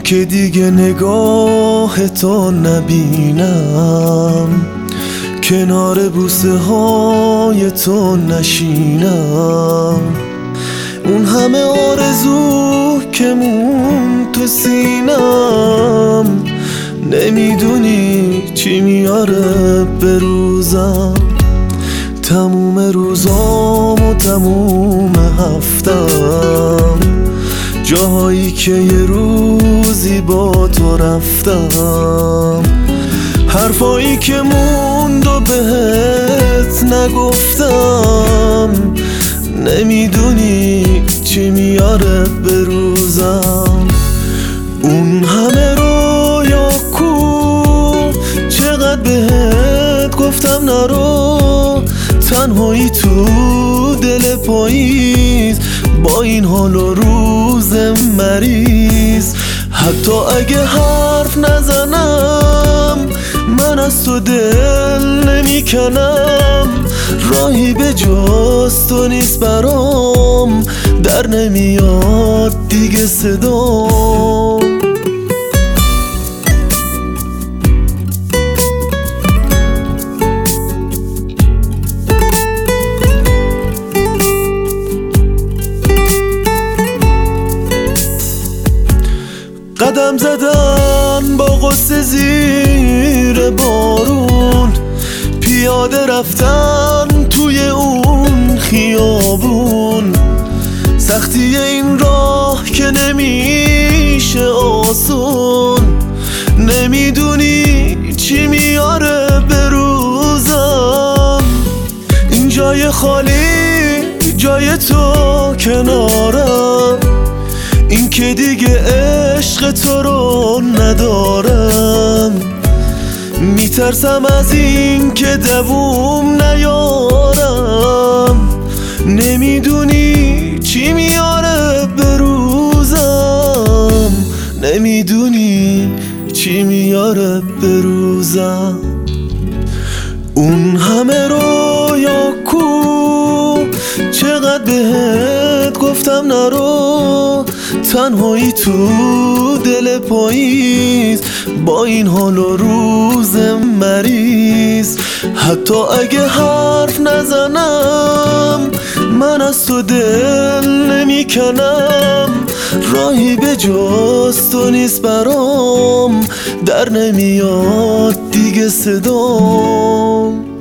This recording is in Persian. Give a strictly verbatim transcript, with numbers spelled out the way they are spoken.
که دیگه نگاه تو نبینم، کنار بوسه های تو نشینم. اون همه آرزو که مون تو سینم، نمیدونی چی میاره به روزم. تموم روزام و تموم هفتم، جاهایی که یه روزی با تو رفتم، حرفایی که موند و بهت نگفتم، نمیدونی چی میاره به روزم. اون همه رویا کو، چقدر بهت گفتم نرو، تنهایی تو دل پاییز، با این حال و روز مریض. حتی اگه حرف نزنم، من از تو دل نمیکنم، راهی به جز تو نیست برام، در نمیاد دیگه صدام. قدم زدن با غصه زیر بارون، پیاده رفتن توی اون خیابون، سختی این راه که نمیشه آسون، نمیدونی چی میاره به روزم. این جای خالی جای تو کنارم، این که دیگه عشق تو رو ندارم، میترسم از این که دووم نیارم، نمیدونی چی میاره به روزم، نمیدونی چی میاره به روزم. اون همه رویا کو، چقدر بهت گفتم نرو، تنهایی تو دل پاییز، با این حال و روز مریض. حتی اگه حرف نزنم، من از تو دل نمیکنم، راهی به جز تو نیست برام، در نمیاد دیگه صدام.